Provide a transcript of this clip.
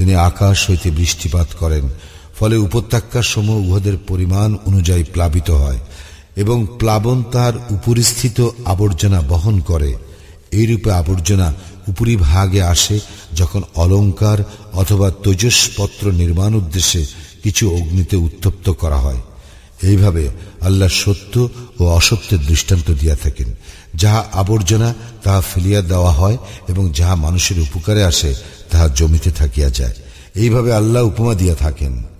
তিনি আকাশ হইতে বৃষ্টিপাত করেন, ফলে উপত্যকার সমূহ উহাদের পরিমাণ অনুযায়ী প্লাবিত হয় এবং প্লাবন তার উপরিস্থিত আবর্জনা বহন করে। এইরূপে আবর্জনা উপরিভাগে আসে যখন অলঙ্কার অথবা তেজস্পত্র নির্মাণ উদ্দেশ্যে কিছু অগ্নিতে উত্তপ্ত করা হয়। এইভাবে আল্লাহ সত্য ও অসত্যের দৃষ্টান্ত দিয়া থাকেন। যাহা আবর্জনা তাহা ফেলিয়া দেওয়া হয় এবং যাহা মানুষের উপকারে আসে তাহা জমিতে থাকিয়া যায়। এইভাবে আল্লাহ উপমা দিয়া থাকেন।